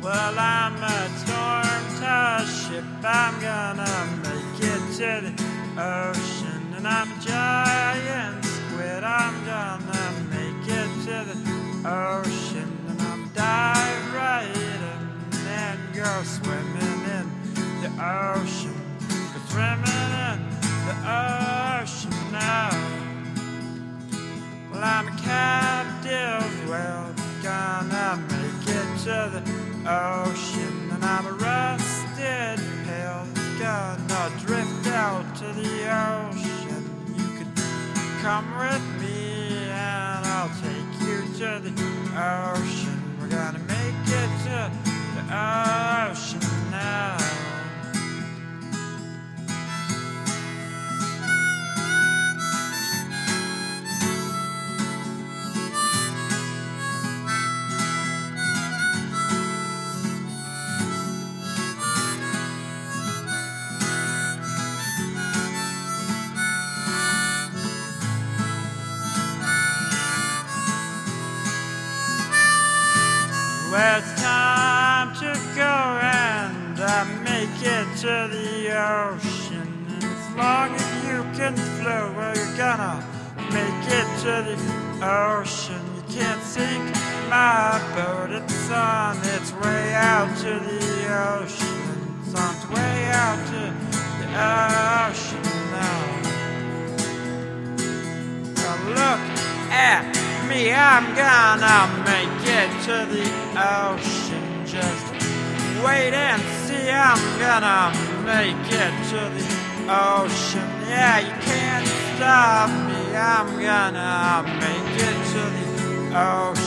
Well, I'm a storm-tossed ship, I'm gonna make it to the ocean. And I'm a giant squid, I'm gonna make it to the ocean. And I'm dive right in and go swimming in the ocean. Go swimming in the ocean now. Well, I'm a captive whale, gonna make it to the ocean. And I'm a rusted pail, gonna drift out to the ocean. You could come with me and I'll take you to the ocean. We're gonna make it to the ocean now. Well, it's time to go and make it to the ocean. And as long as you can float, well, you're gonna make it to the ocean. You can't sink my boat, it's on its way out to the ocean. It's on its way out to the ocean now. Well, look at me, I'm gonna make it to the ocean. Just wait and see, I'm gonna make it to the ocean. Yeah, you can't stop me, I'm gonna make it to the ocean.